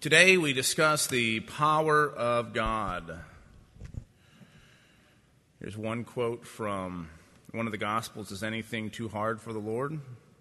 Today we discuss the power of God. Here's one quote from one of the Gospels: "Is anything too hard for the Lord?"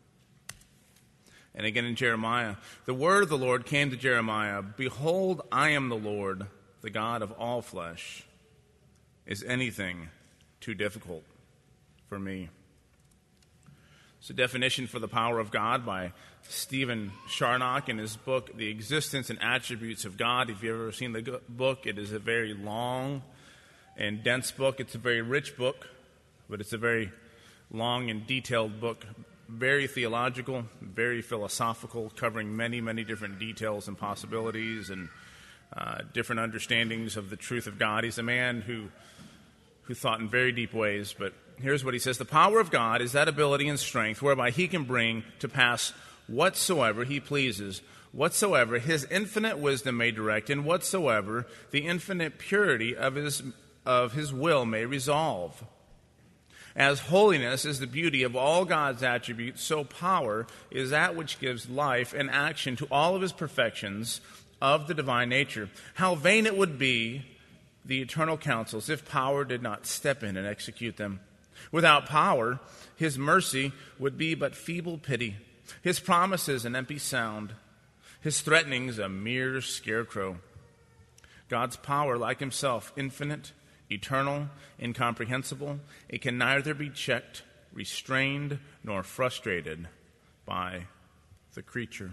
And again in Jeremiah, "The word of the Lord came to Jeremiah, Behold, I am the Lord, the God of all flesh. Is anything too difficult for me?" It's a definition for the power of God by Stephen Charnock in his book, The Existence and Attributes of God. If you've ever seen the book, it is a very long and dense book. It's a very rich book, but it's a very long and detailed book. Very theological, very philosophical, covering many, many different details and possibilities and different understandings of the truth of God. He's a man who thought in very deep ways, but here's what he says: "The power of God is that ability and strength whereby he can bring to pass whatsoever he pleases, whatsoever his infinite wisdom may direct, and whatsoever the infinite purity of his will may resolve. As holiness is the beauty of all God's attributes, so power is that which gives life and action to all of his perfections of the divine nature. How vain it would be, the eternal counsels, if power did not step in and execute them. Without power, his mercy would be but feeble pity, his promises an empty sound, his threatenings a mere scarecrow. God's power, like himself, infinite, eternal, incomprehensible, it can neither be checked, restrained, nor frustrated by the creature."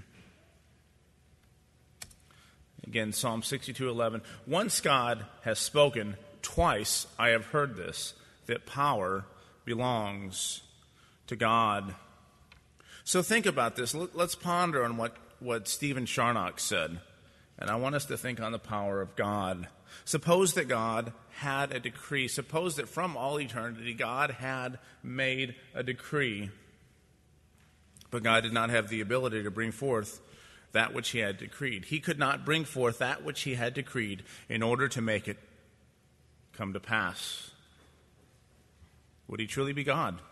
Again, Psalm 62:11. "Once God has spoken, twice I have heard this, that power belongs to God." So think about this. Let's ponder on what Stephen Charnock said. And I want us to think on the power of God. Suppose that God had a decree. Suppose that from all eternity God had made a decree. But God did not have the ability to bring forth that which he had decreed. He could not bring forth that which he had decreed in order to make it come to pass. Would he truly be God?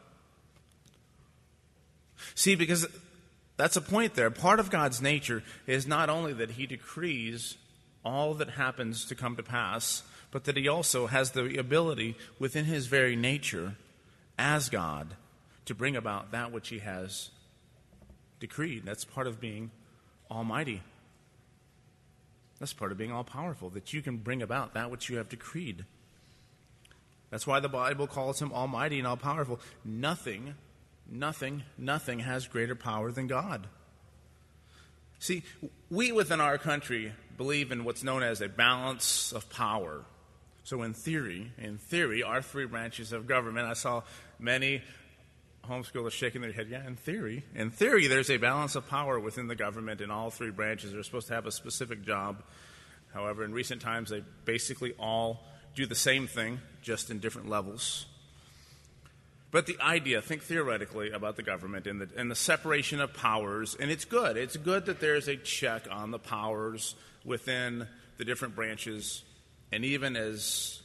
See, because that's a point there. Part of God's nature is not only that he decrees all that happens to come to pass, but that he also has the ability within his very nature as God to bring about that which he has decreed. That's part of being almighty. That's part of being all-powerful, that you can bring about that which you have decreed. That's why the Bible calls him almighty and all-powerful. Nothing has greater power than God. See, we within our country believe in what's known as a balance of power. So in theory, our three branches of government, I saw many homeschoolers shaking their head. Yeah, in theory, there's a balance of power within the government, and all three branches are supposed to have a specific job. However, in recent times, they basically all do the same thing, just in different levels. But the idea, think theoretically about the government and the separation of powers, and it's good. It's good that there's a check on the powers within the different branches, and even as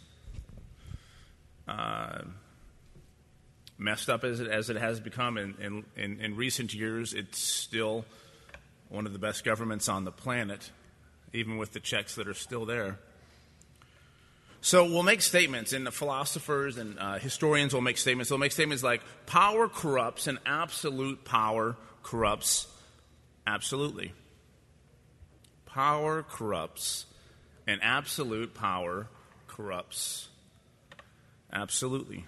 messed up as it has become in recent years, it's still one of the best governments on the planet, even with the checks that are still there. So we'll make statements, and the philosophers and historians will make statements. They'll make statements like, power corrupts and absolute power corrupts absolutely. Power corrupts and absolute power corrupts absolutely.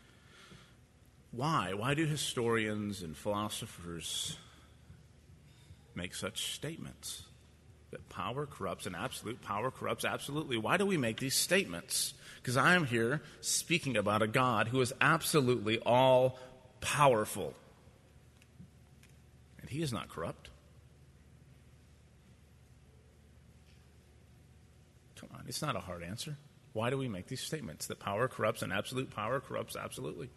Why? Why do historians and philosophers make such statements? That power corrupts and absolute power corrupts absolutely. Why do we make these statements? Because I am here speaking about a God who is absolutely all-powerful. And he is not corrupt. Come on, it's not a hard answer. Why do we make these statements? That power corrupts and absolute power corrupts absolutely.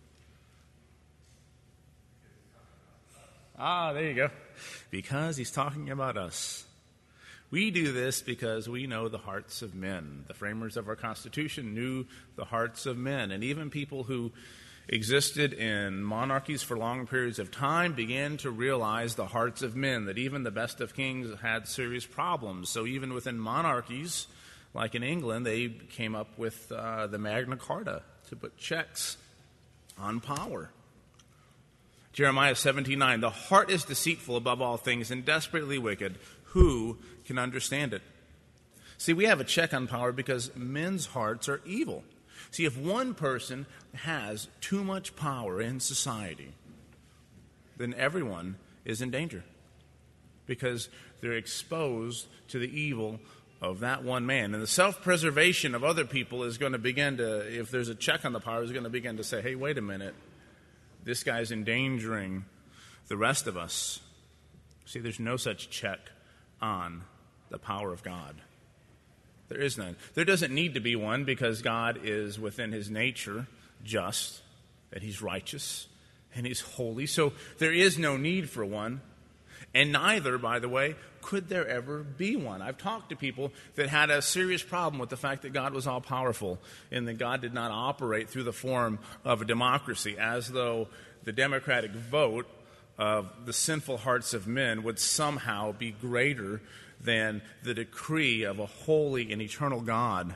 There you go. Because he's talking about us. We do this because we know the hearts of men. The framers of our Constitution knew the hearts of men. And even people who existed in monarchies for long periods of time began to realize the hearts of men, that even the best of kings had serious problems. So even within monarchies, like in England, they came up with the Magna Carta to put checks on power. Jeremiah 17:9, the heart is deceitful above all things and desperately wicked. Who can understand it? See, we have a check on power because men's hearts are evil. See, if one person has too much power in society, then everyone is in danger because they're exposed to the evil of that one man. And the self-preservation of other people is going to begin to, if there's a check on the power, is going to begin to say, hey, wait a minute, this guy's endangering the rest of us. See, there's no such check on the power of God. There is none. There doesn't need to be one because God is within his nature just, that he's righteous, and he's holy. So there is no need for one. And neither, by the way, could there ever be one. I've talked to people that had a serious problem with the fact that God was all-powerful and that God did not operate through the form of a democracy, as though the democratic vote of the sinful hearts of men would somehow be greater than the decree of a holy and eternal God.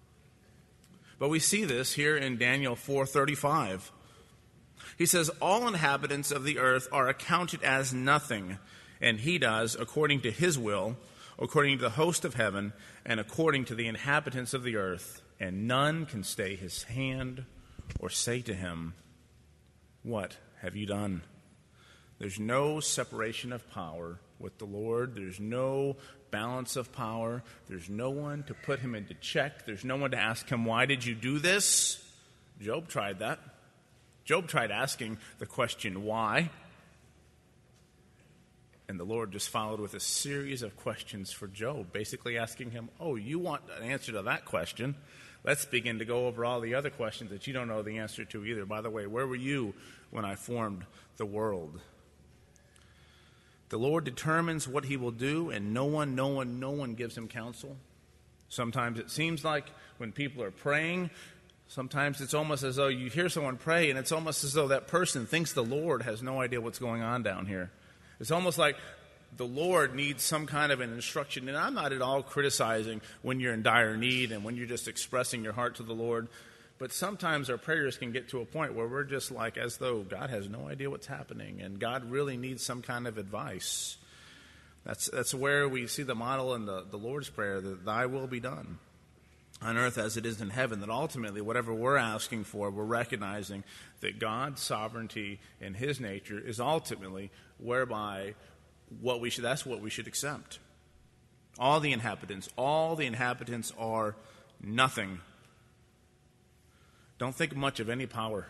But we see this here in Daniel 4:35. He says, all inhabitants of the earth are accounted as nothing, and he does according to his will, according to the host of heaven, and according to the inhabitants of the earth, and none can stay his hand or say to him, what have you done? There's no separation of power with the Lord. There's no balance of power. There's no one to put him into check. There's no one to ask him, why did you do this? Job tried that. Job tried asking the question, why? And the Lord just followed with a series of questions for Job, basically asking him, oh, you want an answer to that question? Let's begin to go over all the other questions that you don't know the answer to either. By the way, where were you when I formed the world? The Lord determines what he will do, and no one gives him counsel. Sometimes it seems like when people are praying, sometimes it's almost as though you hear someone pray, and it's almost as though that person thinks the Lord has no idea what's going on down here. It's almost like the Lord needs some kind of an instruction. And I'm not at all criticizing when you're in dire need and when you're just expressing your heart to the Lord. But sometimes our prayers can get to a point where we're just like as though God has no idea what's happening and God really needs some kind of advice. That's where we see the model in the Lord's Prayer, that thy will be done on earth as it is in heaven, that ultimately whatever we're asking for, we're recognizing that God's sovereignty and his nature is ultimately whereby that's what we should accept. All the inhabitants are nothing. Don't think much of any power.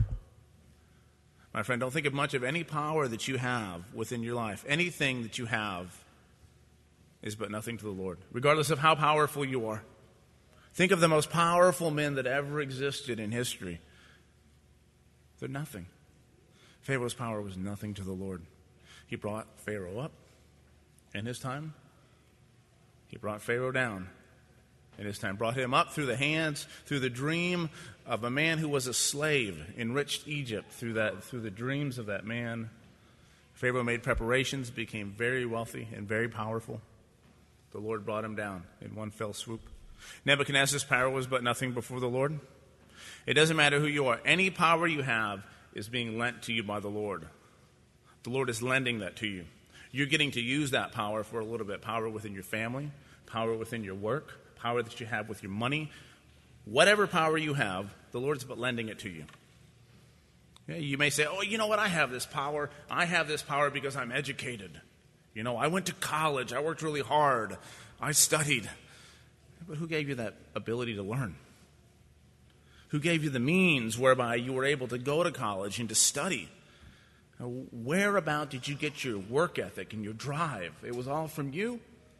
My friend, don't think of much of any power that you have within your life. Anything that you have is but nothing to the Lord, regardless of how powerful you are. Think of the most powerful men that ever existed in history. They're nothing. Pharaoh's power was nothing to the Lord. He brought Pharaoh up in his time. He brought Pharaoh down in his time. Brought him up through the dream of a man who was a slave, enriched Egypt through the dreams of that man. Pharaoh made preparations, became very wealthy and very powerful. The Lord brought him down in one fell swoop. Nebuchadnezzar's power was but nothing before the Lord. It doesn't matter who you are. Any power you have is being lent to you by the Lord. The Lord is lending that to you. You're getting to use that power for a little bit. Power within your family, power within your work, power that you have with your money. Whatever power you have, the Lord's but lending it to you. Yeah, you may say, oh, you know what, I have this power. I have this power because I'm educated. You know, I went to college. I worked really hard. I studied. But who gave you that ability to learn? Who gave you the means whereby you were able to go to college and to study? Whereabout did you get your work ethic and your drive? It was all from you?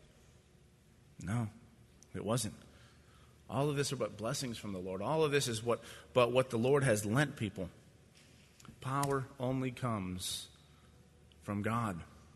No, it wasn't. All of this are but blessings from the Lord. All of this is what the Lord has lent people. Power only comes from God.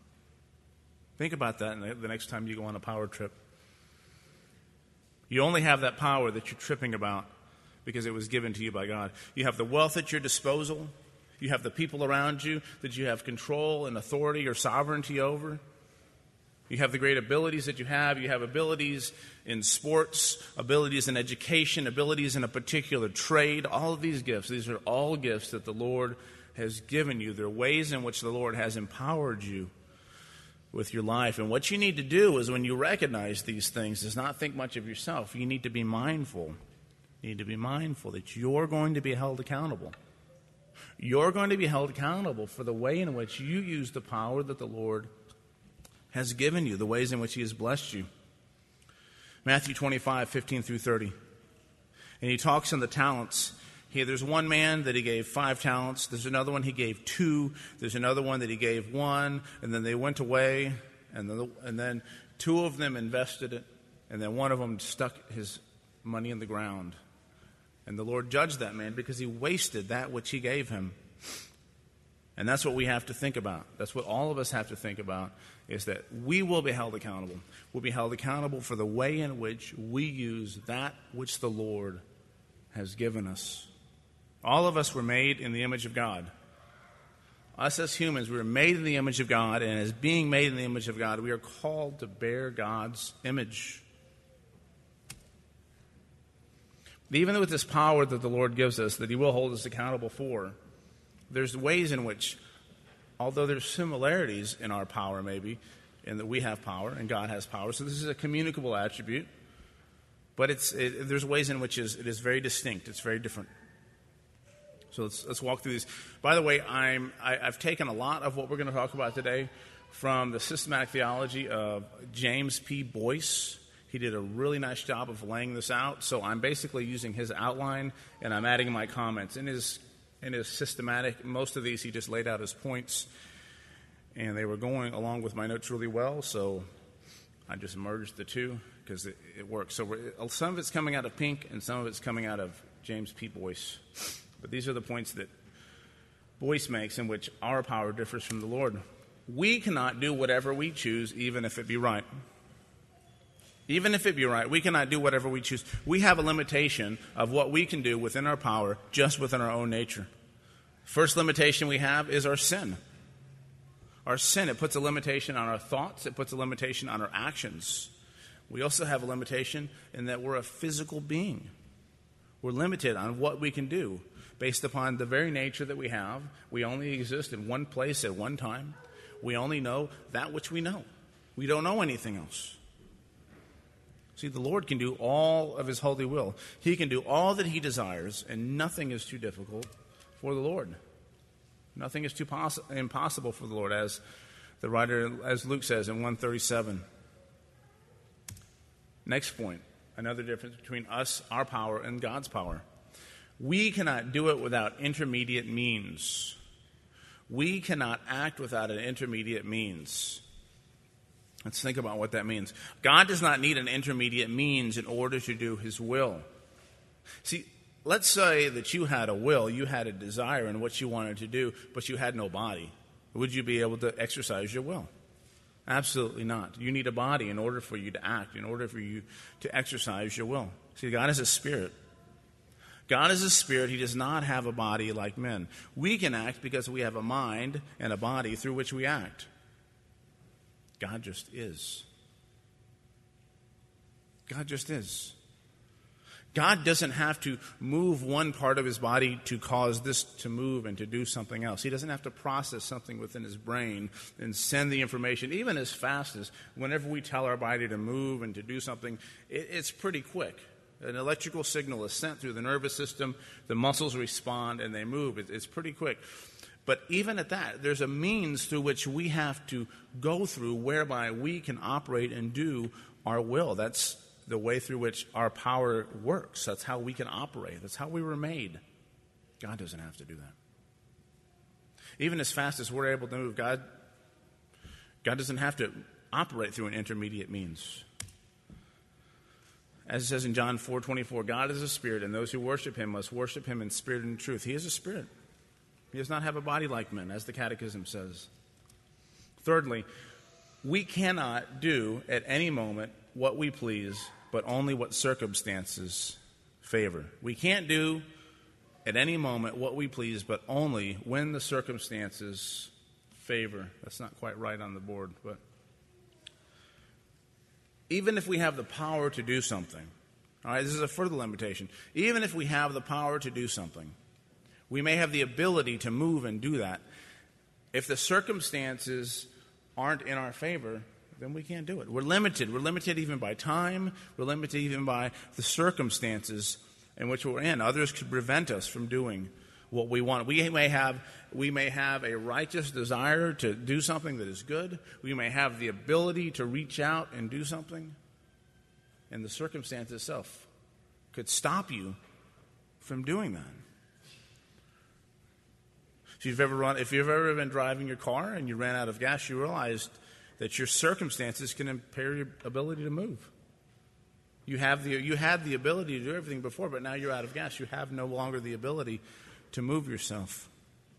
Think about that the next time you go on a power trip. You only have that power that you're tripping about because it was given to you by God. You have the wealth at your disposal. You have the people around you that you have control and authority or sovereignty over. You have the great abilities that you have. You have abilities in sports, abilities in education, abilities in a particular trade. All of these gifts, these are all gifts that the Lord has given you. They're ways in which the Lord has empowered you with your life. And what you need to do is when you recognize these things is not think much of yourself. You need to be mindful. You need to be mindful that you're going to be held accountable. You're going to be held accountable for the way in which you use the power that the Lord has given you, the ways in which he has blessed you. Matthew 25, 15 through 30. And he talks on the talents. There's one man that he gave 5 talents. There's another one he gave 2. There's another one that he gave 1. And then they went away. And then 2 of them invested it. And then one of them stuck his money in the ground. And the Lord judged that man because he wasted that which he gave him. And that's what we have to think about. That's what all of us have to think about, is that we will be held accountable. We'll be held accountable for the way in which we use that which the Lord has given us. All of us were made in the image of God. Us as humans, we were made in the image of God, and as being made in the image of God, we are called to bear God's image. Even with this power that the Lord gives us, that he will hold us accountable for, there's ways in which, although there's similarities in our power maybe, in that we have power and God has power, so this is a communicable attribute, but there's ways in which it is very distinct. It's very different. So let's walk through these. By the way, I've taken a lot of what we're going to talk about today from the systematic theology of James P. Boyce. He did a really nice job of laying this out. So I'm basically using his outline, and I'm adding my comments. In his systematic, most of these he just laid out his points, and they were going along with my notes really well, so I just merged the two because it works. So some of it's coming out of Pink, and some of it's coming out of James P. Boyce. But these are the points that Boyce makes in which our power differs from the Lord. We cannot do whatever we choose, even if it be right. Even if it be right, we cannot do whatever we choose. We have a limitation of what we can do within our power, just within our own nature. First limitation we have is our sin. Our sin, it puts a limitation on our thoughts. It puts a limitation on our actions. We also have a limitation in that we're a physical being. We're limited on what we can do based upon the very nature that we have. We only exist in one place at one time. We only know that which we know. We don't know anything else. See, the Lord can do all of his holy will. He can do all that he desires, and nothing is too difficult for the Lord. Nothing is too impossible for the Lord, as the writer, as Luke says in 137. Next point, another difference between us, our power, and God's power. We cannot do it without intermediate means. We cannot act without an intermediate means. Let's think about what that means. God does not need an intermediate means in order to do his will. See, let's say that you had a will, you had a desire in what you wanted to do, but you had no body. Would you be able to exercise your will? Absolutely not. You need a body in order for you to act, in order for you to exercise your will. See, God is a spirit. God is a spirit. He does not have a body like men. We can act because we have a mind and a body through which we act. God just is. God just is. God doesn't have to move one part of his body to cause this to move and to do something else. He doesn't have to process something within his brain and send the information, even as fast as whenever we tell our body to move and to do something, it's pretty quick. An electrical signal is sent through the nervous system, the muscles respond, and they move. It's pretty quick. But even at that, there's a means through which we have to go through whereby we can operate and do our will. That's the way through which our power works. That's how we can operate. That's how we were made. God doesn't have to do that. Even as fast as we're able to move, God doesn't have to operate through an intermediate means. As it says in John 4:24, God is a spirit, and those who worship him must worship him in spirit and truth. He is a spirit. He does not have a body like men, as the Catechism says. Thirdly, we cannot do at any moment what we please, but only what circumstances favor. We can't do at any moment what we please, but only when the circumstances favor. That's not quite right on the board, but even if we have the power to do something, all right, this is a further limitation. Even if we have the power to do something, we may have the ability to move and do that. If the circumstances aren't in our favor, then we can't do it. We're limited. We're limited even by time. We're limited even by the circumstances in which we're in. Others could prevent us from doing what we want. We may have a righteous desire to do something that is good. We may have the ability to reach out and do something. And the circumstance itself could stop you from doing that. If you've ever been driving your car and you ran out of gas, you realized that your circumstances can impair your ability to move. You had the ability to do everything before, but now you're out of gas. You have no longer the ability to move yourself.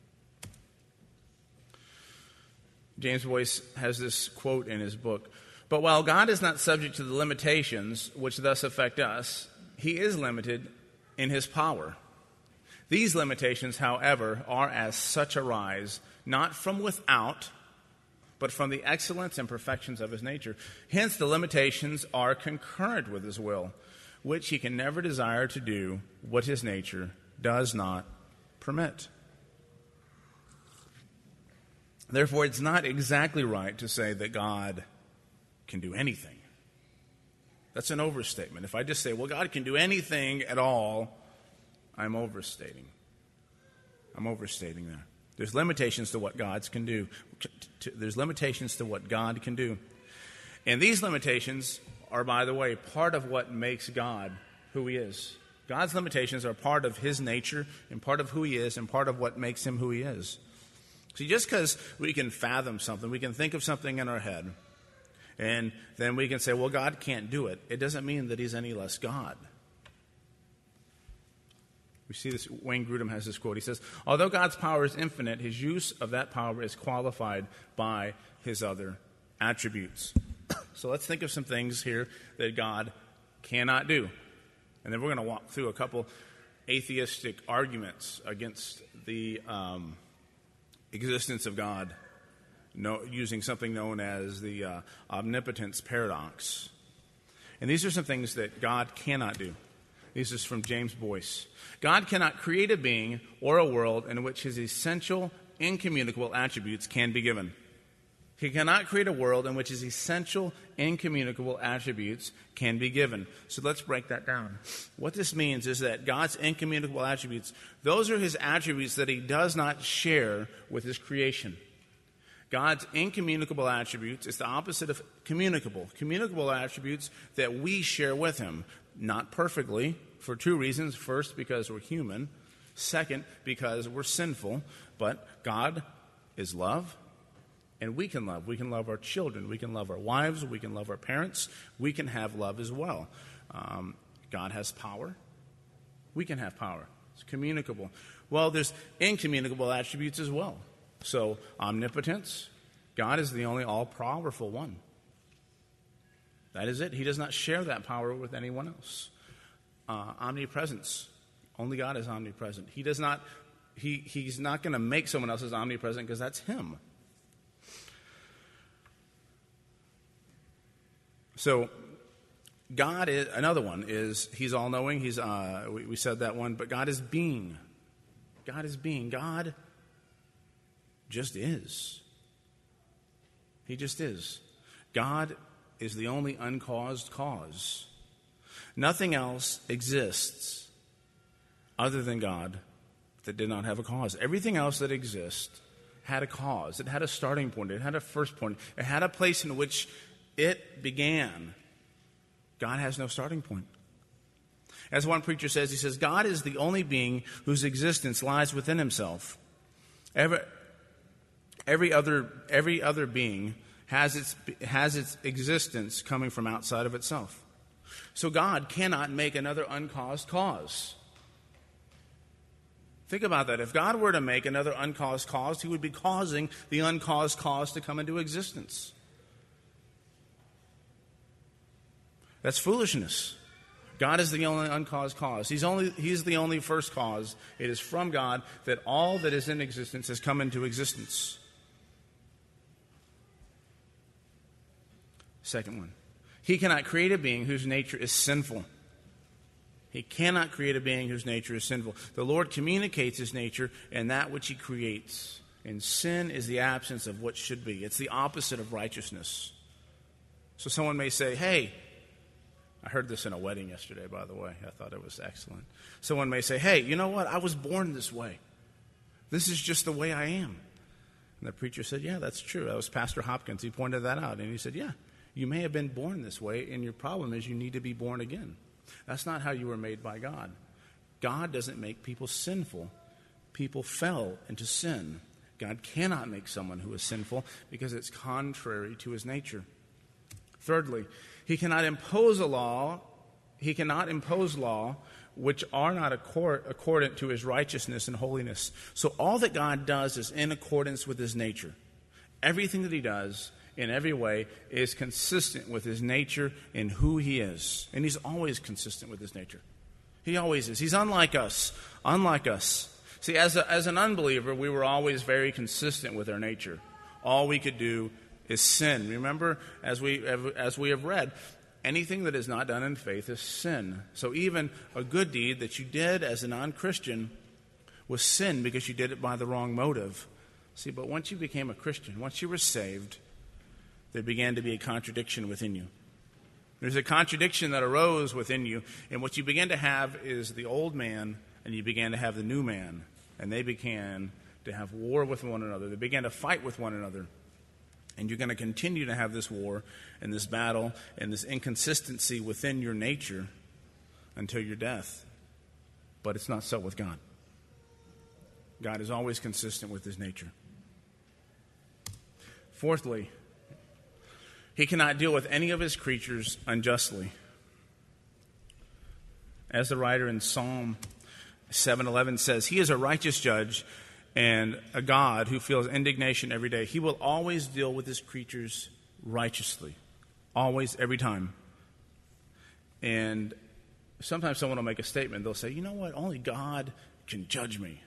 James Boyce has this quote in his book: "But while God is not subject to the limitations which thus affect us, he is limited in his power. These limitations, however, are as such arise, not from without, but from the excellence and perfections of his nature. Hence the limitations are concurrent with his will, which he can never desire to do what his nature does not permit. Therefore, it's not exactly right to say that God can do anything. That's an overstatement. If I just say, well, God can do anything at all, I'm overstating. I'm overstating there. There's limitations to what God can do. There's limitations to what God can do. And these limitations are, by the way, part of what makes God who he is. God's limitations are part of his nature and part of who he is and part of what makes him who he is. See, just because we can fathom something, we can think of something in our head, and then we can say, well, God can't do it, it doesn't mean that he's any less God. We see this, Wayne Grudem has this quote. He says, although God's power is infinite, his use of that power is qualified by his other attributes. So let's think of some things here that God cannot do. And then we're going to walk through a couple atheistic arguments against the existence of God, using something known as the omnipotence paradox. And these are some things that God cannot do. This is from James Boyce. God cannot create a being or a world in which his essential, incommunicable attributes can be given. He cannot create a world in which his essential, incommunicable attributes can be given. So let's break that down. What this means is that God's incommunicable attributes, those are his attributes that he does not share with his creation. God's incommunicable attributes is the opposite of communicable. Communicable attributes that we share with him. Not perfectly, for two reasons. First, because we're human. Second, because we're sinful. But God is love, and we can love. We can love our children. We can love our wives. We can love our parents. We can have love as well. God has power. We can have power. It's communicable. Well, there's incommunicable attributes as well. So, omnipotence. God is the only all-powerful one. That is it. He does not share that power with anyone else. Omnipresence. Only God is omnipresent. He does not. He's not going to make someone else omnipresent because that's him. So, God is another one. Is he's all-knowing? He's we said that one, but God is being. God is being. God just is. He just is. God is the only uncaused cause. Nothing else exists other than God that did not have a cause. Everything else that exists had a cause. It had a starting point. It had a first point. It had a place in which it began. God has no starting point. As one preacher says, he says, God is the only being whose existence lies within himself. Every other being has its existence coming from outside of itself. So God cannot make another uncaused cause. Think about that. If God were to make another uncaused cause, he would be causing the uncaused cause to come into existence. That's foolishness. God is the only uncaused cause. He's the only first cause. It is from God that all that is in existence has come into existence. Second one, he cannot create a being whose nature is sinful. He cannot create a being whose nature is sinful. The Lord communicates his nature in that which he creates. And sin is the absence of what should be. It's the opposite of righteousness. So someone may say, hey, I heard this in a wedding yesterday, by the way. I thought it was excellent. Someone may say, hey, you know what? I was born this way. This is just the way I am. And the preacher said, yeah, that's true. That was Pastor Hopkins. He pointed that out. And he said, yeah, you may have been born this way, and your problem is you need to be born again. That's not how you were made by God. God doesn't make people sinful. People fell into sin. God cannot make someone who is sinful because it's contrary to his nature. Thirdly, he cannot impose law which are not accordant to his righteousness and holiness. So all that God does is in accordance with his nature. Everything that he does in every way is consistent with his nature and who he is. And he's always consistent with his nature. He always is. He's unlike us. See, as an unbeliever, we were always very consistent with our nature. All we could do is sin. Remember, as we have read, anything that is not done in faith is sin. So even a good deed that you did as a non-Christian was sin because you did it by the wrong motive. See, but once you became a Christian, once you were saved, there began to be a contradiction within you. There's a contradiction that arose within you, and what you began to have is the old man, and you began to have the new man, and they began to have war with one another. They began to fight with one another. And you're going to continue to have this war and this battle and this inconsistency within your nature until your death. But it's not so with God. God is always consistent with his nature. Fourthly, he cannot deal with any of his creatures unjustly. As the writer in Psalm 7:11 says, he is a righteous judge and a God who feels indignation every day. He will always deal with his creatures righteously. Always, every time. And sometimes someone will make a statement. They'll say, you know what? Only God can judge me.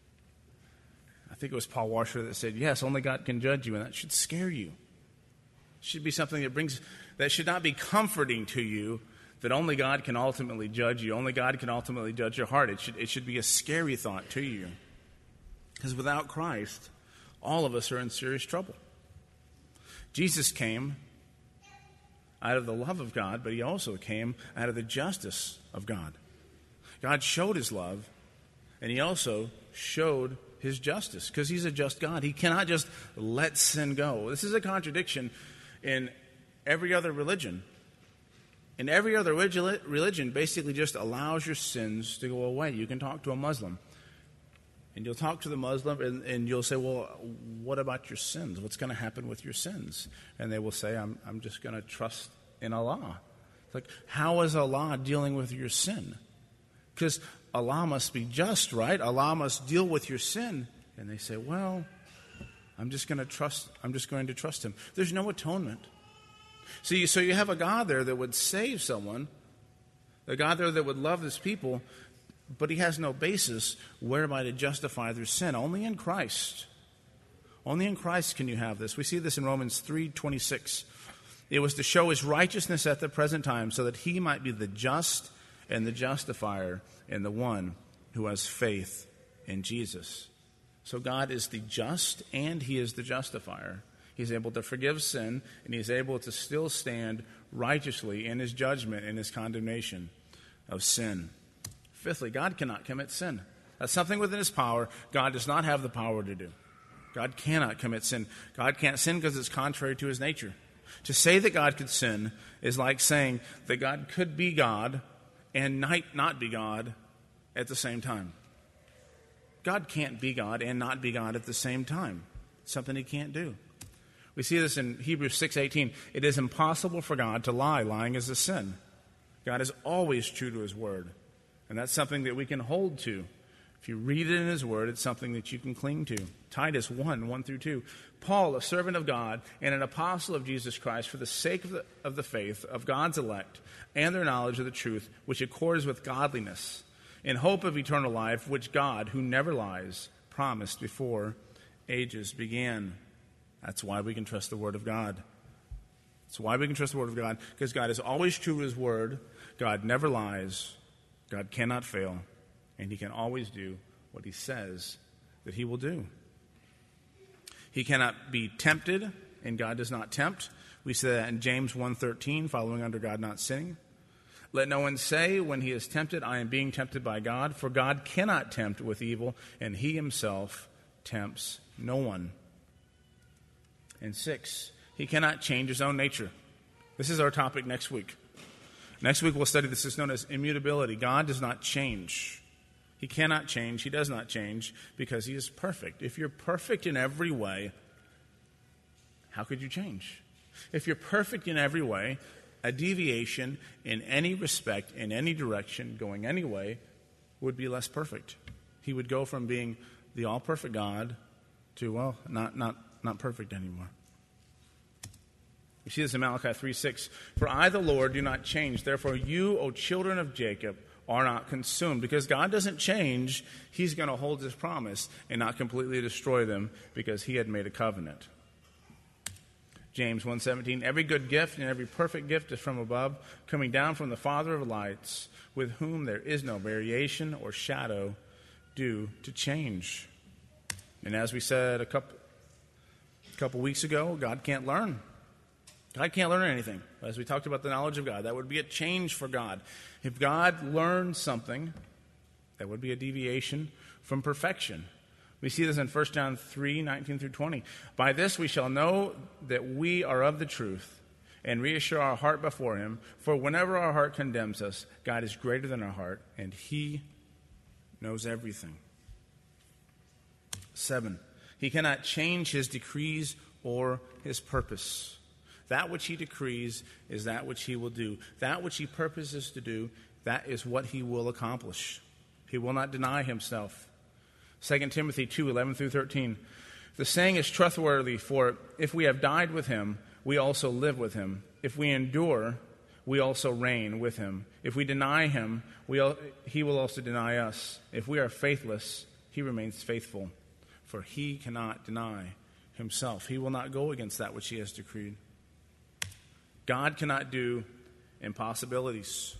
I think it was Paul Washer that said, yes, only God can judge you. And that should scare you. It should be something that should not be comforting to you, that only God can ultimately judge you. Only God can ultimately judge your heart. It should be a scary thought to you. Because without Christ, all of us are in serious trouble. Jesus came out of the love of God, but he also came out of the justice of God. God showed his love, and he also showed his justice, because he's a just God. He cannot just let sin go. This is a contradiction in every other religion. And every other religion basically just allows your sins to go away. You can talk to a Muslim, and you'll talk to the Muslim, and you'll say, well, what about your sins? What's going to happen with your sins? And they will say, I'm just going to trust in Allah. It's like, how is Allah dealing with your sin? Because Allah must be just, right? Allah must deal with your sin. And they say, well, I'm just going to trust him. There's no atonement. See, so you have a God there that would save someone, a God there that would love his people, but he has no basis whereby to justify their sin. Only in Christ. Only in Christ can you have this. We see this in Romans 3:26. It was to show his righteousness at the present time, so that he might be the just and the justifier and the one who has faith in Jesus. So God is the just and he is the justifier. He's able to forgive sin, and he's able to still stand righteously in his judgment and his condemnation of sin. Fifthly, God cannot commit sin. That's something within his power God does not have the power to do. God cannot commit sin. God can't sin because it's contrary to his nature. To say that God could sin is like saying that God could be God and not be God at the same time. God can't be God and not be God at the same time. It's something he can't do. We see this in Hebrews 6:18. It is impossible for God to lie. Lying is a sin. God is always true to his word. And that's something that we can hold to If you read it in his word, it's something that you can cling to. Titus 1:1-2. Paul, a servant of God and an apostle of Jesus Christ, for the sake of the faith of God's elect and their knowledge of the truth, which accords with godliness, in hope of eternal life, which God, who never lies, promised before ages began. That's why we can trust the word of God. That's why we can trust the word of God, because God is always true to his word. God never lies. God cannot fail. And he can always do what he says that he will do. He cannot be tempted, and God does not tempt. We say that in James 1:13, following under God not sinning. Let no one say when he is tempted, I am being tempted by God, for God cannot tempt with evil, and he himself tempts no one. And 6, he cannot change his own nature. This is our topic next week. Next week we'll study this. Is known as immutability. God does not change. He cannot change. He does not change because he is perfect. If you're perfect in every way, how could you change? If you're perfect in every way, a deviation in any respect, in any direction, going any way, would be less perfect. He would go from being the all-perfect God to, well, not perfect anymore. You see this in Malachi 3:6. For I, the Lord, do not change. Therefore you, O children of Jacob, are not consumed. Because God doesn't change, he's going to hold his promise and not completely destroy them because he had made a covenant. James 1:17, every good gift and every perfect gift is from above, coming down from the Father of lights, with whom there is no variation or shadow due to change. And as we said a couple weeks ago, God can't learn. God can't learn anything. As we talked about the knowledge of God, that would be a change for God. If God learned something, that would be a deviation from perfection. We see this in 1 John 3:19-20. By this we shall know that we are of the truth and reassure our heart before him. For whenever our heart condemns us, God is greater than our heart, and he knows everything. 7, he cannot change his decrees or his purpose. That which he decrees is that which he will do. That which he purposes to do, that is what he will accomplish. He will not deny himself. 2 Timothy 2:11-13. The saying is trustworthy, for if we have died with him, we also live with him. If we endure, we also reign with him. If we deny him, he will also deny us. If we are faithless, he remains faithful, for he cannot deny himself. He will not go against that which he has decreed. God cannot do impossibilities.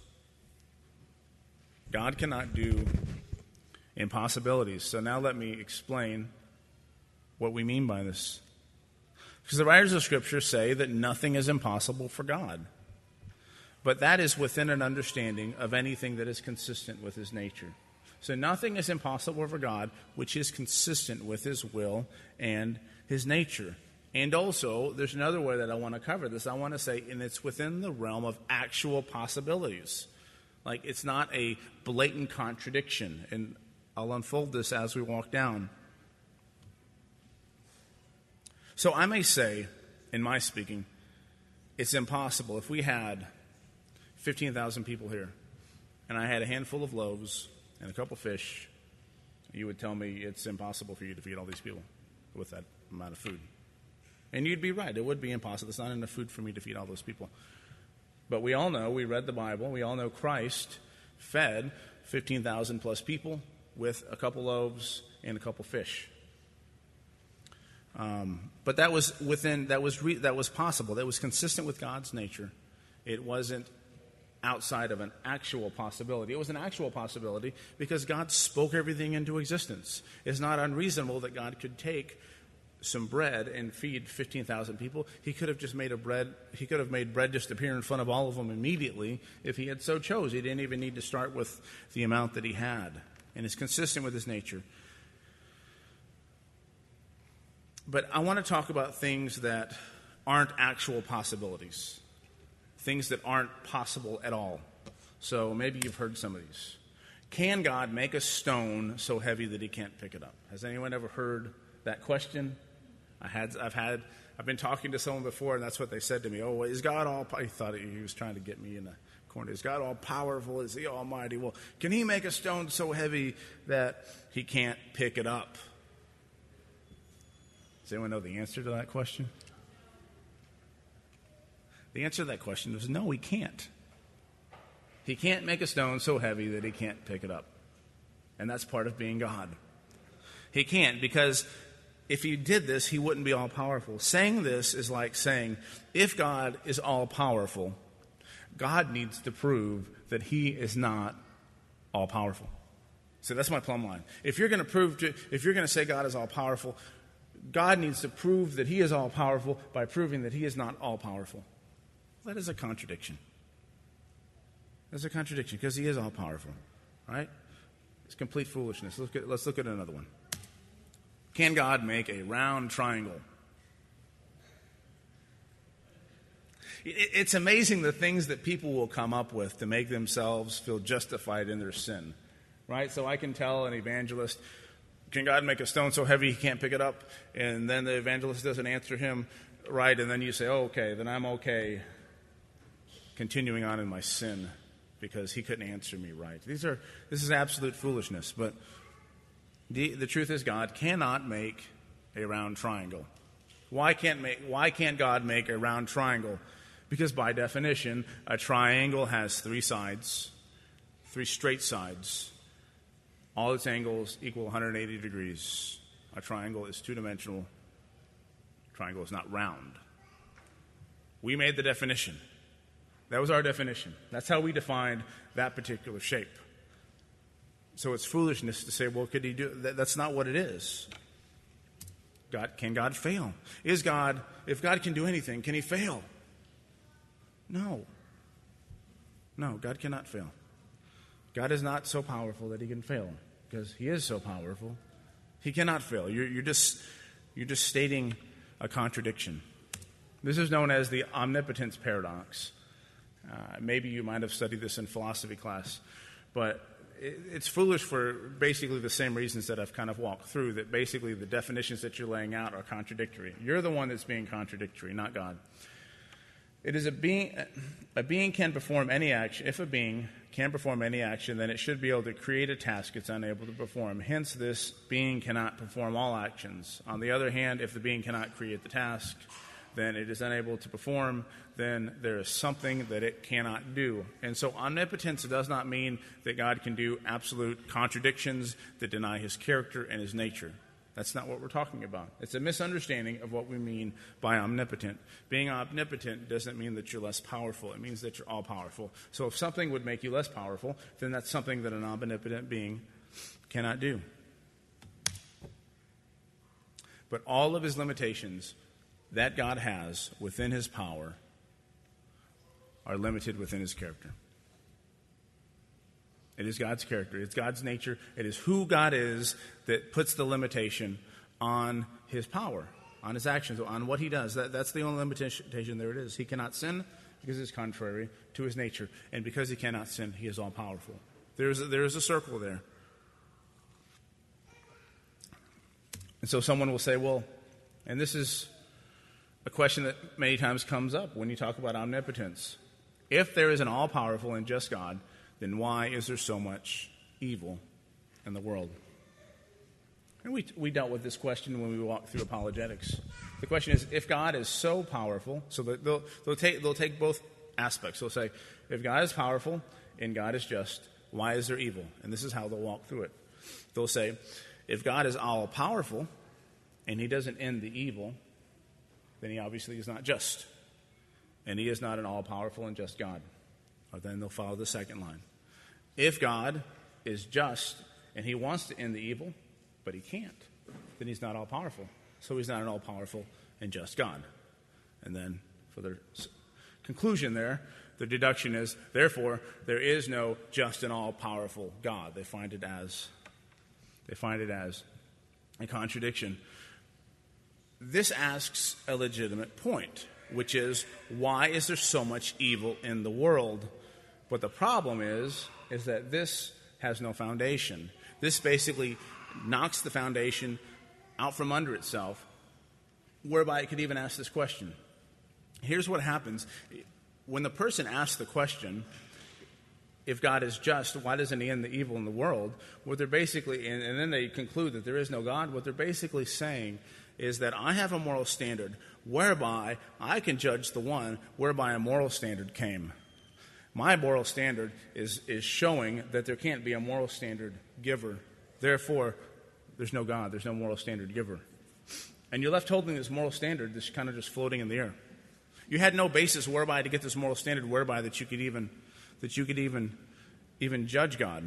God cannot do impossibilities. So now let me explain what we mean by this. Because the writers of Scripture say that nothing is impossible for God. But that is within an understanding of anything that is consistent with his nature. So nothing is impossible for God which is consistent with his will and his nature. And also, there's another way that I want to cover this. I want to say, and it's within the realm of actual possibilities. Like, it's not a blatant contradiction. And I'll unfold this as we walk down. So I may say, in my speaking, it's impossible. If we had 15,000 people here, and I had a handful of loaves and a couple fish, you would tell me it's impossible for you to feed all these people with that amount of food. And you'd be right. It would be impossible. There's not enough food for me to feed all those people. But we all know, we read the Bible, we all know Christ fed 15,000 plus people with a couple loaves and a couple fish. But that was possible. That was consistent with God's nature. It wasn't outside of an actual possibility. It was an actual possibility because God spoke everything into existence. It's not unreasonable that God could take some bread and feed 15,000 people. He could have just made bread just appear in front of all of them immediately if he had so chose. He didn't even need to start with the amount that he had. And it's consistent with his nature. But I want to talk about things that aren't actual possibilities. Things that aren't possible at all. So maybe you've heard some of these. Can God make a stone so heavy that he can't pick it up? Has anyone ever heard that question? I've been talking to someone before, and that's what they said to me. Oh, is God all? I thought he was trying to get me in a Is God all-powerful? Is he almighty? Well, can he make a stone so heavy that he can't pick it up? Does anyone know the answer to that question? The answer to that question is no, he can't. He can't make a stone so heavy that he can't pick it up. And that's part of being God. He can't, because if he did this, he wouldn't be all-powerful. Saying this is like saying, if God is all-powerful, God needs to prove that he is not all-powerful. So that's my plumb line. If you're going to say God is all-powerful, God needs to prove that he is all-powerful by proving that he is not all-powerful. That is a contradiction. That's a contradiction, because he is all-powerful, right? It's complete foolishness. Let's look at another one. Can God make a round triangle? It's amazing the things that people will come up with to make themselves feel justified in their sin, right? So I can tell an evangelist, can God make a stone so heavy he can't pick it up? And then the evangelist doesn't answer him right, and then you say, oh, okay, then I'm okay continuing on in my sin because he couldn't answer me right. This is absolute foolishness, but the truth is God cannot make a round triangle. Why can't God make a round triangle? Because by definition, a triangle has three sides, three straight sides. All its angles equal 180 degrees. A triangle is two-dimensional. A triangle is not round. We made the definition. That was our definition. That's how we defined that particular shape. So it's foolishness to say, well, could he do that? That's not what it is. Can God fail? If God can do anything, can he fail? No, God cannot fail. God is not so powerful that he can fail, because he is so powerful. He cannot fail. You're just stating a contradiction. This is known as the omnipotence paradox. Maybe you might have studied this in philosophy class, but it's foolish for basically the same reasons that I've kind of walked through, that basically the definitions that you're laying out are contradictory. You're the one that's being contradictory, not God. It is a being can perform any action. If a being can perform any action, then it should be able to create a task it's unable to perform. Hence, this being cannot perform all actions. On the other hand, if the being cannot create the task, then it is unable to perform, then there is something that it cannot do. And so omnipotence does not mean that God can do absolute contradictions that deny his character and his nature. That's not what we're talking about. It's a misunderstanding of what we mean by omnipotent. Being omnipotent doesn't mean that you're less powerful. It means that you're all-powerful. So if something would make you less powerful, then that's something that an omnipotent being cannot do. But all of his limitations that God has within his power are limited within his character. It is God's character. It's God's nature. It is who God is that puts the limitation on his power, on his actions, on what he does. That's the only limitation there it is. He cannot sin because it's contrary to his nature. And because he cannot sin, he is all-powerful. There is a circle there. And so someone will say, well, and this is a question that many times comes up when you talk about omnipotence. If there is an all-powerful and just God, then why is there so much evil in the world? And we dealt with this question when we walked through apologetics. The question is, if God is so powerful, so that they'll take both aspects. They'll say, if God is powerful and God is just, why is there evil? And this is how they'll walk through it. They'll say, if God is all-powerful and he doesn't end the evil, then he obviously is not just. And he is not an all-powerful and just God. Or then they'll follow the second line. If God is just and he wants to end the evil, but he can't, then he's not all-powerful. So he's not an all-powerful and just God. And then for their conclusion there, the deduction is, therefore, there is no just and all-powerful God. They find it as a contradiction. This asks a legitimate point, which is, why is there so much evil in the world? But the problem is that this has no foundation. This basically knocks the foundation out from under itself, whereby it could even ask this question. Here's what happens. When the person asks the question, if God is just, why doesn't he end the evil in the world? What they're basically, and then they conclude that there is no God, what they're basically saying is that I have a moral standard whereby I can judge the one whereby a moral standard came. My moral standard is showing that there can't be a moral standard giver. Therefore, there's no God, there's no moral standard giver. And you're left holding this moral standard that's kind of just floating in the air. You had no basis whereby to get this moral standard whereby that you could even judge God.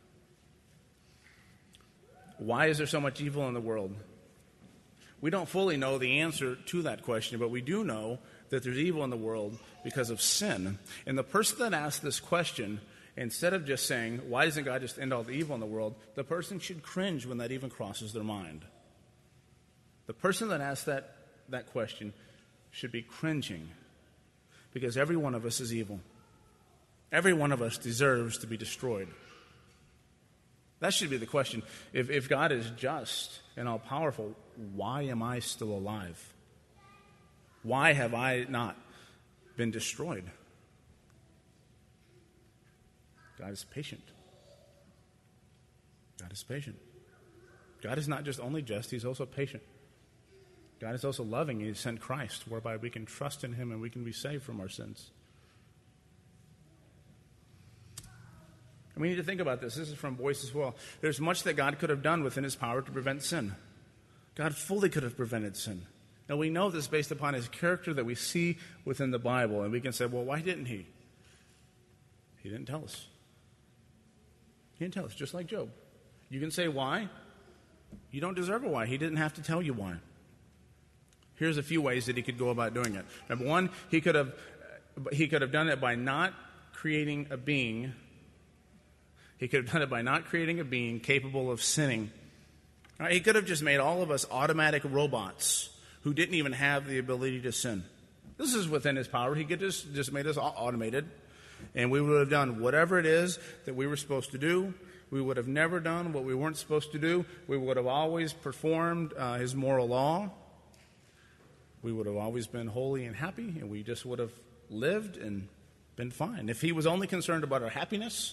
Why is there so much evil in the world? We don't fully know the answer to that question, but we do know that there's evil in the world because of sin. And the person that asked this question, instead of just saying, why doesn't God just end all the evil in the world, the person should cringe when that even crosses their mind. The person that asked that question should be cringing because every one of us is evil. Every one of us deserves to be destroyed. That should be the question. If God is just and all-powerful, why am I still alive? Why have I not been destroyed? God is patient. God is patient. God is not just only just, he's also patient. God is also loving. He sent Christ, whereby we can trust in him and we can be saved from our sins. And we need to think about this. This is from Boyce as well. There's much that God could have done within his power to prevent sin. God fully could have prevented sin. Now we know this based upon his character that we see within the Bible. And we can say, well, why didn't he? He didn't tell us. He didn't tell us, just like Job. You can say why. You don't deserve a why. He didn't have to tell you why. Here's a few ways that he could go about doing it. Number one, he could have done it by not creating a being. He could have done it by not creating a being capable of sinning. Right? He could have just made all of us automatic robots who didn't even have the ability to sin. This is within his power. He could just made us all automated, and we would have done whatever it is that we were supposed to do. We would have never done what we weren't supposed to do. We would have always performed his moral law. We would have always been holy and happy, and we just would have lived and been fine. If he was only concerned about our happiness,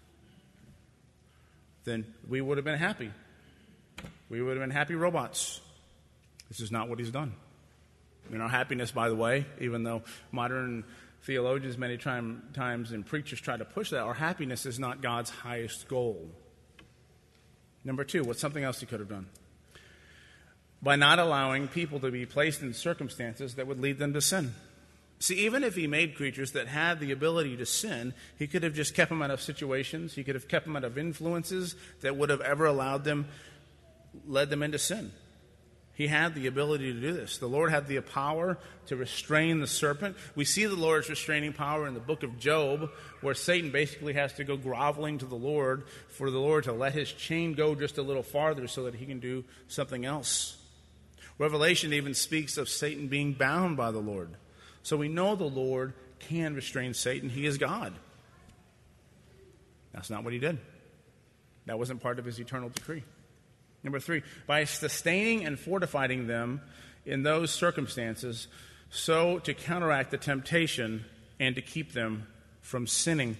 then we would have been happy. We would have been happy robots. This is not what he's done. And our happiness, by the way, even though modern theologians many times and preachers try to push that, our happiness is not God's highest goal. Number two, what's something else he could have done? By not allowing people to be placed in circumstances that would lead them to sin. See, even if he made creatures that had the ability to sin, he could have just kept them out of situations, he could have kept them out of influences that would have ever led them into sin. He had the ability to do this. The Lord had the power to restrain the serpent. We see the Lord's restraining power in the book of Job, where Satan basically has to go groveling to the Lord for the Lord to let his chain go just a little farther so that he can do something else. Revelation even speaks of Satan being bound by the Lord. So we know the Lord can restrain Satan. He is God. That's not what he did. That wasn't part of his eternal decree. Number three, by sustaining and fortifying them in those circumstances so to counteract the temptation and to keep them from sinning.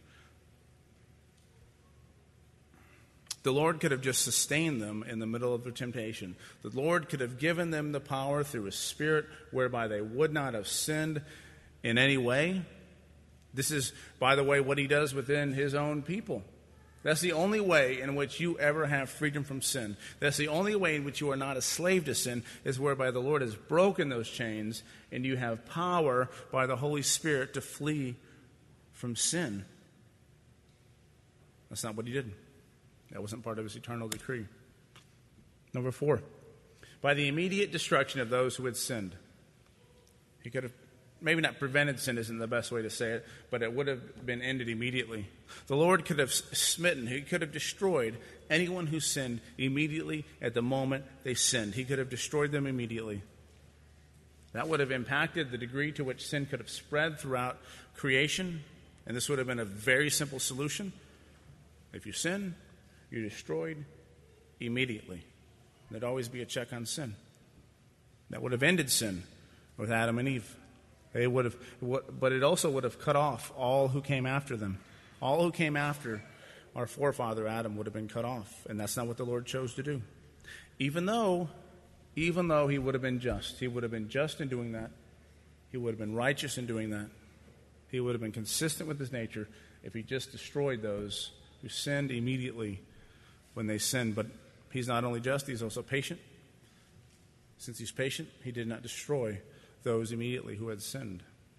The Lord could have just sustained them in the middle of their temptation. The Lord could have given them the power through his Spirit whereby they would not have sinned in any way. This is, by the way, what he does within his own people. That's the only way in which you ever have freedom from sin. That's the only way in which you are not a slave to sin, is whereby the Lord has broken those chains and you have power by the Holy Spirit to flee from sin. That's not what he did. That wasn't part of his eternal decree. Number four, by the immediate destruction of those who had sinned. He could have, maybe not prevented sin isn't the best way to say it, but it would have been ended immediately. The Lord could have smitten, he could have destroyed anyone who sinned immediately at the moment they sinned. He could have destroyed them immediately. That would have impacted the degree to which sin could have spread throughout creation, and this would have been a very simple solution. If you sin, you're destroyed immediately. There'd always be a check on sin. That would have ended sin with Adam and Eve. They would have, but it also would have cut off all who came after them. All who came after our forefather Adam would have been cut off, and that's not what the Lord chose to do. Even though he would have been just. He would have been just in doing that. He would have been righteous in doing that. He would have been consistent with his nature if he just destroyed those who sinned immediately when they sinned. But he's not only just, he's also patient. Since he's patient, he did not destroy those immediately who had sinned.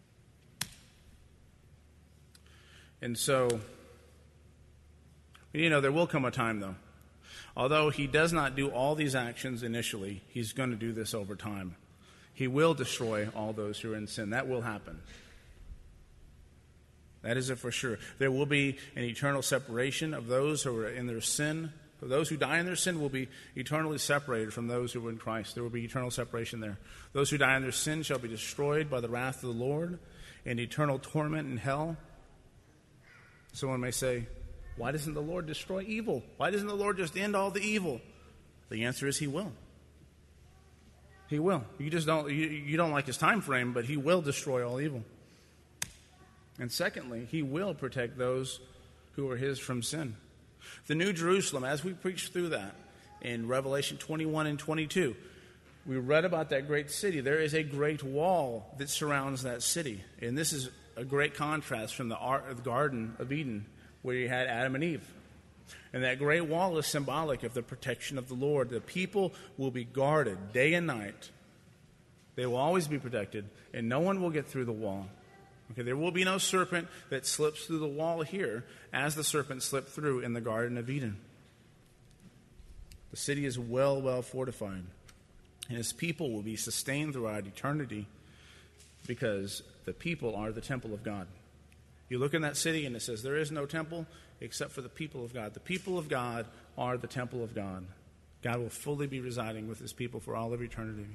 And so, there will come a time, though. Although he does not do all these actions initially, he's going to do this over time. He will destroy all those who are in sin. That will happen. That is it for sure. There will be an eternal separation of those who are in their sin. For those who die in their sin will be eternally separated from those who are in Christ. There will be eternal separation there. Those who die in their sin shall be destroyed by the wrath of the Lord in eternal torment in hell. Someone may say, why doesn't the Lord destroy evil? Why doesn't the Lord just end all the evil? The answer is he will. He will. You just don't like his time frame, but he will destroy all evil. And secondly, he will protect those who are his from sin. The New Jerusalem, as we preach through that in Revelation 21 and 22, we read about that great city. There is a great wall that surrounds that city. And this is a great contrast from the Garden of Eden, where you had Adam and Eve. And that great wall is symbolic of the protection of the Lord. The people will be guarded day and night. They will always be protected, and no one will get through the wall. Okay, there will be no serpent that slips through the wall here as the serpent slipped through in the Garden of Eden. The city is well fortified, and his people will be sustained throughout eternity because the people are the temple of God. You look in that city and it says there is no temple except for the people of God. The people of God are the temple of God. God will fully be residing with his people for all of eternity.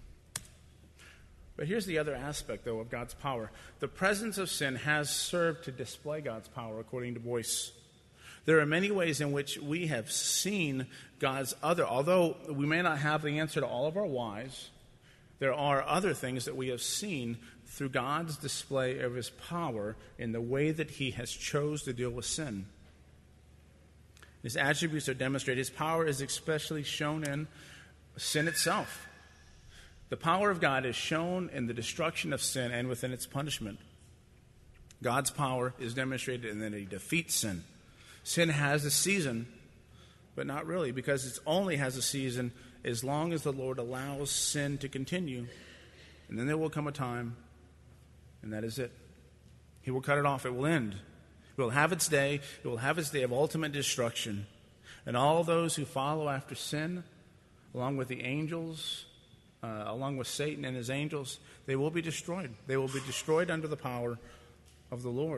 But here's the other aspect, though, of God's power. The presence of sin has served to display God's power, according to Boyce. There are many ways in which we have seen God's although we may not have the answer to all of our whys, there are other things that we have seen through God's display of his power in the way that he has chose to deal with sin. His attributes are demonstrated. His power is especially shown in sin itself. The power of God is shown in the destruction of sin and within its punishment. God's power is demonstrated in that he defeats sin. Sin has a season, but not really, because it only has a season as long as the Lord allows sin to continue. And then there will come a time, and that is it. He will cut it off. It will end. It will have its day. It will have its day of ultimate destruction. And all those who follow after sin, along with the angels, along with Satan and his angels, they will be destroyed. They will be destroyed under the power of the Lord.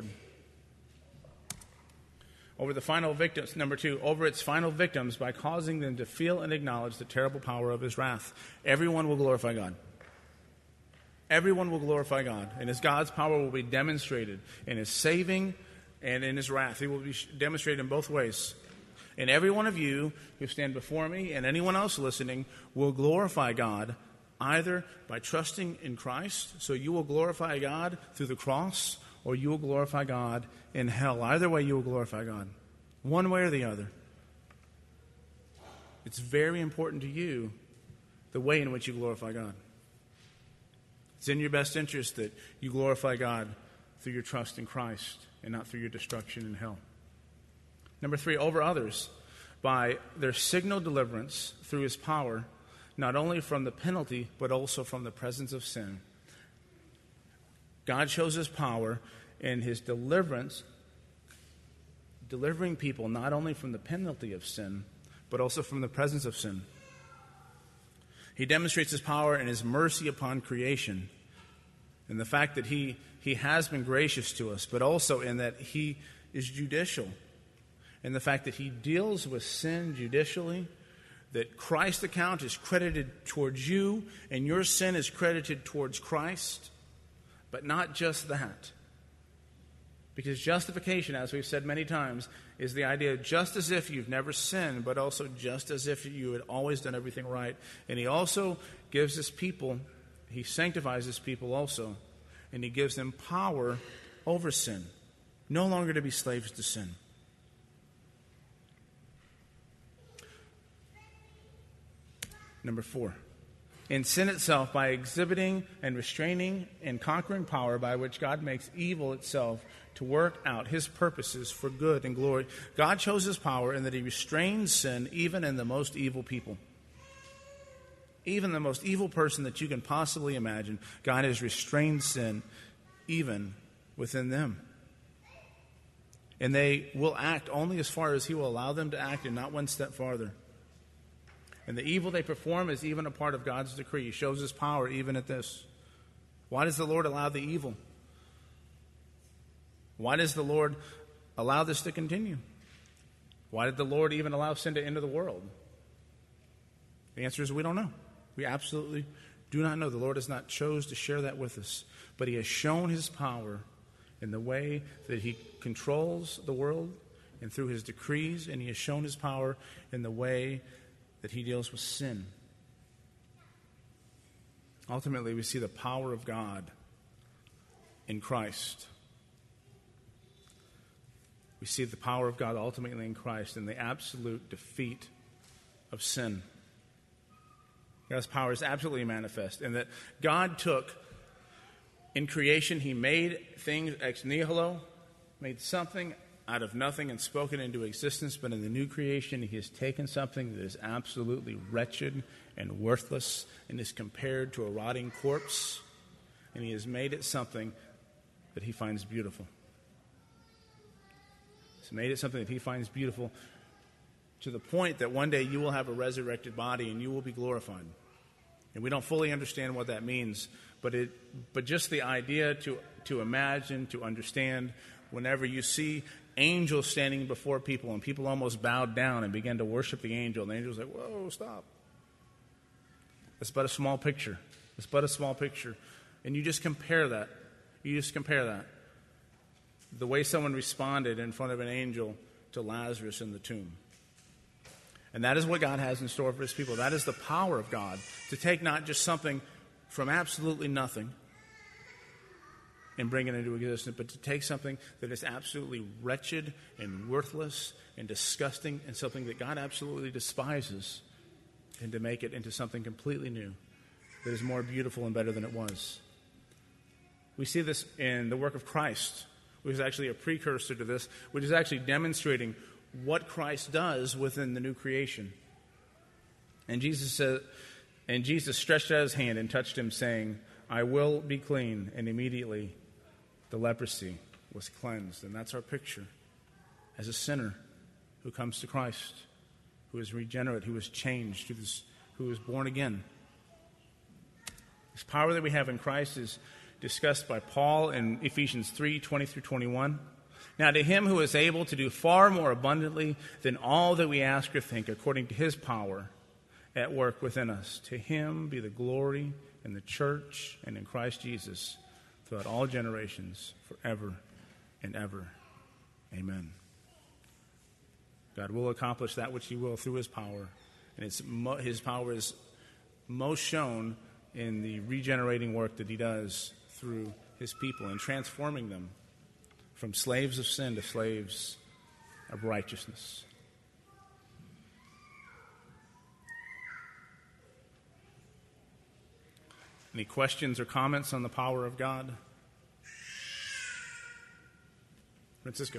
Over the final victims, number 2, over its final victims by causing them to feel and acknowledge the terrible power of his wrath. Everyone will glorify God. Everyone will glorify God, and his God's power will be demonstrated in his saving and in his wrath. He will be demonstrated in both ways. And every one of you who stand before me and anyone else listening will glorify God either by trusting in Christ, so you will glorify God through the cross, or you will glorify God in hell. Either way, you will glorify God. One way or the other. It's very important to you the way in which you glorify God. It's in your best interest that you glorify God through your trust in Christ and not through your destruction in hell. Number 3, over others by their signal deliverance through his power, not only from the penalty, but also from the presence of sin. God shows his power in his deliverance, delivering people not only from the penalty of sin, but also from the presence of sin. He demonstrates his power in his mercy upon creation, and the fact that he has been gracious to us, but also in that he is judicial, and the fact that he deals with sin judicially, that Christ's account is credited towards you, and your sin is credited towards Christ. But not just that. Because justification, as we've said many times, is the idea of just as if you've never sinned, but also just as if you had always done everything right. And he also gives his people, he sanctifies his people also, and he gives them power over sin. No longer to be slaves to sin. Number 4. In sin itself, by exhibiting and restraining and conquering power by which God makes evil itself to work out his purposes for good and glory. God shows his power in that he restrains sin even in the most evil people. Even the most evil person that you can possibly imagine, God has restrained sin even within them. And they will act only as far as he will allow them to act and not one step farther. And the evil they perform is even a part of God's decree. He shows his power even at this. Why does the Lord allow the evil? Why does the Lord allow this to continue? Why did the Lord even allow sin to enter the world? The answer is we don't know. We absolutely do not know. The Lord has not chose to share that with us. But he has shown his power in the way that he controls the world and through his decrees, and he has shown his power in the way that he deals with sin. Ultimately, we see the power of God in Christ. We see the power of God ultimately in Christ in the absolute defeat of sin. God's power is absolutely manifest in that God took, in creation, he made things ex nihilo, made something out of nothing and spoken into existence, but in the new creation, he has taken something that is absolutely wretched and worthless and is compared to a rotting corpse, and he has made it something that he finds beautiful. He's made it something that he finds beautiful to the point that one day you will have a resurrected body and you will be glorified. And we don't fully understand what that means, but just the idea to imagine, to understand, whenever you see angels standing before people and people almost bowed down and began to worship the angel, and the angel's like, whoa, stop. It's but a small picture. It's but a small picture. And you just compare that. The way someone responded in front of an angel to Lazarus in the tomb. And that is what God has in store for his people. That is the power of God, to take not just something from absolutely nothing and bring it into existence, but to take something that is absolutely wretched and worthless and disgusting and something that God absolutely despises, and to make it into something completely new that is more beautiful and better than it was. We see this in the work of Christ, which is actually a precursor to this, which is actually demonstrating what Christ does within the new creation. And Jesus stretched out his hand and touched him, saying, I will be clean. And immediately the leprosy was cleansed. And that's our picture as a sinner who comes to Christ, who is regenerate, who is changed, who is born again. This power that we have in Christ is discussed by Paul in Ephesians 3:20-21. Now to him who is able to do far more abundantly than all that we ask or think, according to his power at work within us, to him be the glory in the church and in Christ Jesus throughout all generations, forever and ever. Amen. God will accomplish that which he will through his power. And his power is most shown in the regenerating work that he does through his people and transforming them from slaves of sin to slaves of righteousness. Any questions or comments on the power of God? Francisco.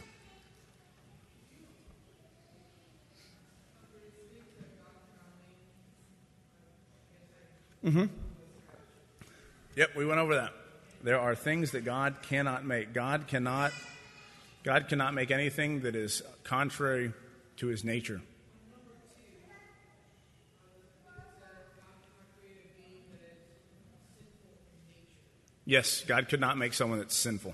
Yep, we went over that. There are things that God cannot make. God cannot make anything that is contrary to his nature. Yes, God could not make someone that's sinful.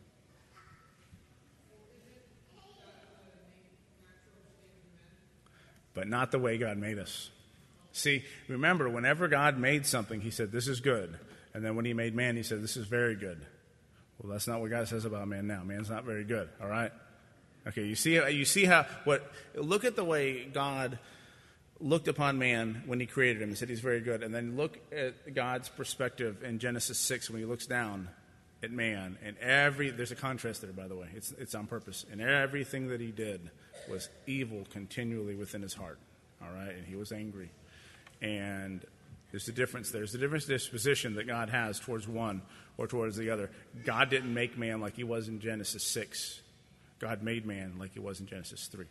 But not the way God made us. See, remember, whenever God made something, he said, this is good. And then when he made man, he said, this is very good. Well, that's not what God says about man now. Man's not very good, all right? Okay, you see how, look at the way God looked upon man when he created him and said he's very good. And then look at God's perspective in Genesis 6 when he looks down at man, and there's a contrast there, by the way. It's on purpose. And everything that he did was evil continually within his heart. All right? And he was angry. And there's a difference there. There's a different disposition that God has towards one or towards the other. God didn't make man like he was in Genesis 6. God made man like he was in Genesis 3.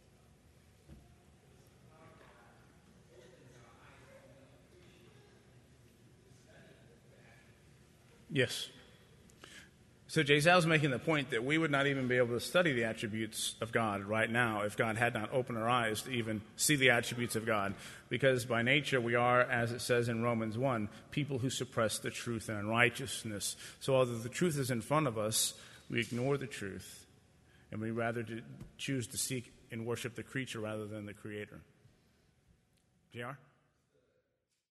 Yes. So Jay Zhao's making the point that we would not even be able to study the attributes of God right now if God had not opened our eyes to even see the attributes of God. Because by nature we are, as it says in Romans 1, people who suppress the truth and unrighteousness. So although the truth is in front of us, we ignore the truth, and we rather choose to seek and worship the creature rather than the Creator. JR?